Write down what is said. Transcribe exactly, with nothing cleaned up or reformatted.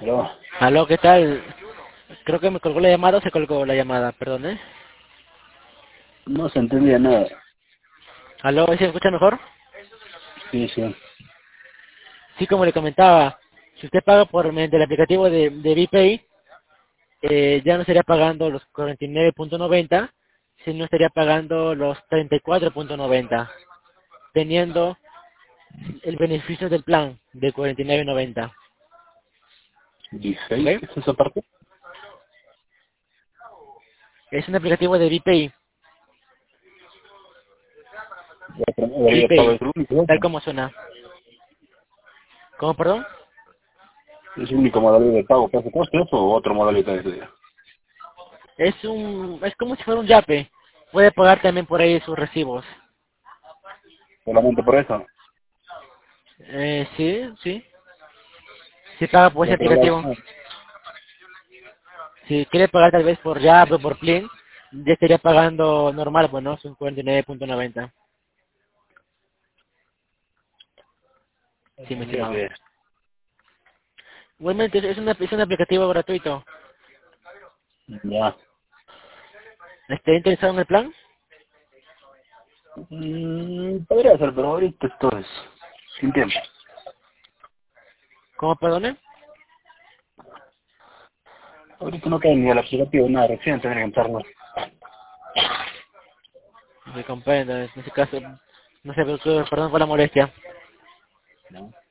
Pero Aló, ¿qué tal? Creo que me colgó la llamada o se colgó la llamada, perdón, ¿eh? no se entendía nada. Aló, ¿sí se escucha mejor? Sí, sí. Sí, como le comentaba, si usted paga por mediante el aplicativo de, de VPay, eh, ya no estaría pagando los cuarenta y nueve punto noventa, sino estaría pagando los treinta y cuatro punto noventa, teniendo el beneficio del plan de cuarenta y nueve noventa. ¿Ok? ¿dieciséis? ¿Qué es esa parte? Es un aplicativo de VPay, La otra modalidad de pago VPay, es el único, tal ¿no? como suena. ¿Cómo, perdón? Es el único modalidad de pago. ¿Pasa coste eso o otra modalidad de Es un, es como si fuera un Yape. Puede pagar también por ahí sus recibos. solamente por eso? Eh, sí, sí. Si paga por De ese otro lado, aplicativo. no. Si quiere pagar tal vez por Yape o por Plin, ya estaría pagando normal, pues no, son cuarenta y nueve punto noventa. Sí, mi Tendría estimado. que... Igualmente es, una, es un aplicativo gratuito. Ya. ¿Está interesado en el plan? Mm, podría ser, pero ahorita esto es sin tiempo. ¿Cómo, perdone? Ahorita no cae ni el aplicativo, nada. Recién tendría que empezarlo. Me comprendo, en ese caso, no sé, pero, perdón por la molestia. ¿No?